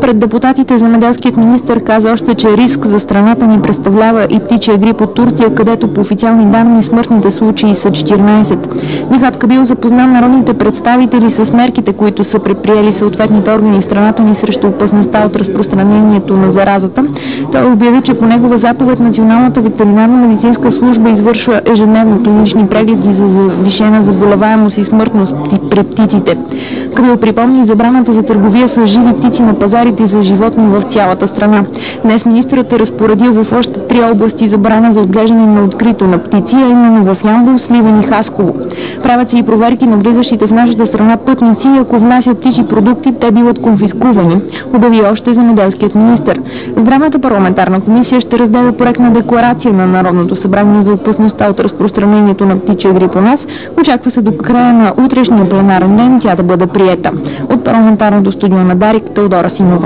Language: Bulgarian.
Пред депутатите земеделският министър каза още, че риск за страната ни представлява и птичия грип от Турция, където по официални данни смъртните случаи са 14. Михат Кабил запозна народните представители с мерките, които са предприели съответните органи в страната ни срещу опасността от разпространението на заразата. Той обяви, че по негова заповед Националната ветеринарно-медицинска служба извършва ежедневно клинични прегледи за завишена заболеваемост и смъртност при птиците. Кабил припомни забраната за търговия с живи птици на пазарите за животни в цялата страна. Днес министърът е разпоредил в още 3 области забрана за отглеждане на открито на птици, а именно в Ямбол, Сливен и Хасково. Правят се и проверки на влизащите в нашата страна пътници и ако внасят птичи продукти, те биват конфискувани, обяви още земеделският министър. Здравната парламентарна комисия ще разделя проект на декларация на Народното събрание за опасността от разпространението на птичия грип у нас. Очаква се до края на утрешния пленарен ден тя да бъде приета. От парламентарното студио на Дарик, Теодора Симова.